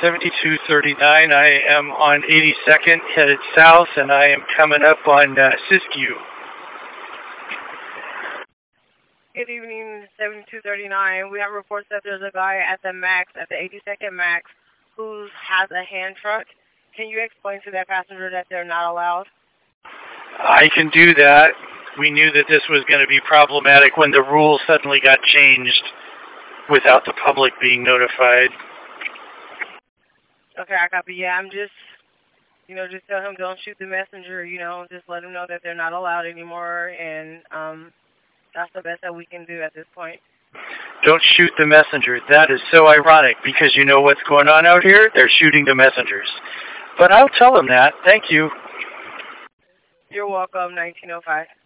7239. I am on 82nd, headed south, and I am coming up on Siskiyou. Good evening, 7239. We have reports that there's a guy at the Max, at the 82nd Max, who has a hand truck. Can you explain to that passenger that they're not allowed? I can do that. We knew that this was going to be problematic when the rules suddenly got changed without the public being notified. Okay, I copy. Yeah, I'm just, just tell him don't shoot the messenger, just let him know that they're not allowed anymore, and that's the best that we can do at this point. Don't shoot the messenger. That is so ironic because you know what's going on out here? They're shooting the messengers. But I'll tell them that. Thank you. You're welcome, 1905.